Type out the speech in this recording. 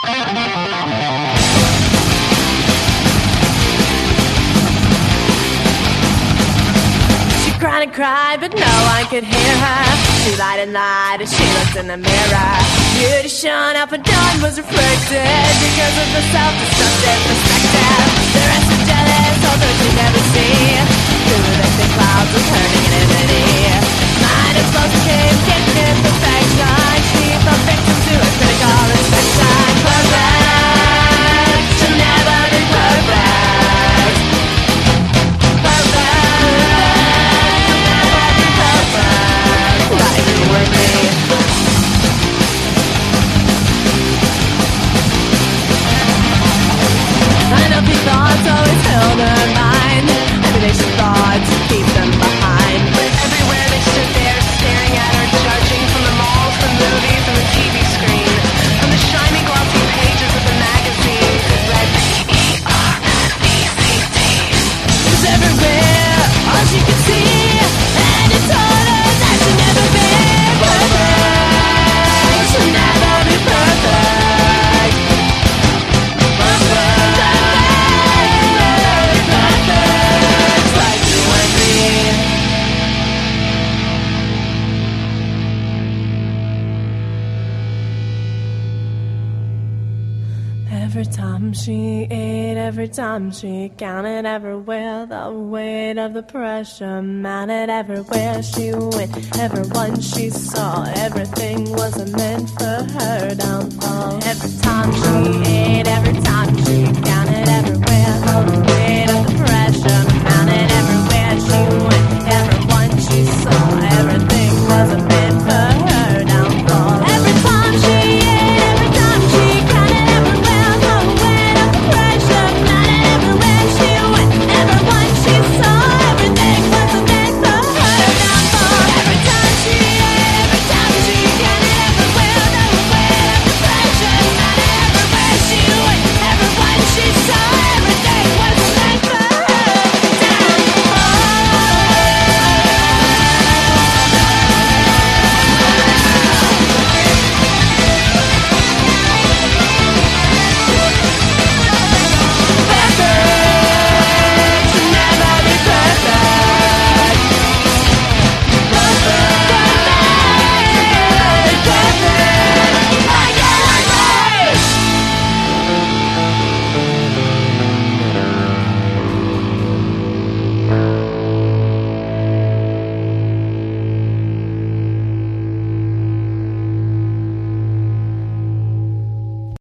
Cried and cried, but no one could hear her. She lied and lied as she looked in the mirror. Beauty shone up and dawn was reflected because of the self-destructive perspective. The rest were jealous, although she'd never see through the thick clouds of her negativity. Mind explosion came, getting imperfection. She fell victim to a critical inspection. Perfect, she'll never be perfect. Like you and me. Unhealthy thoughts always filled her mind. Every day she thought to keep them behind. But everywhere they stood there, staring at her, judging from the malls, the movies, and the TV screen, from the shiny glossy pages of the magazine that read E-R-N-E-C-T. It was everywhere, all she could see, and it told her that she'll never be perfect. She'll never be perfect. Perfect. Like you and me. Every time she ate, every time she counted everywhere, the weight of the pressure mounted everywhere she went. Everyone she saw, everything wasn't meant for her downfall. Every time she ate,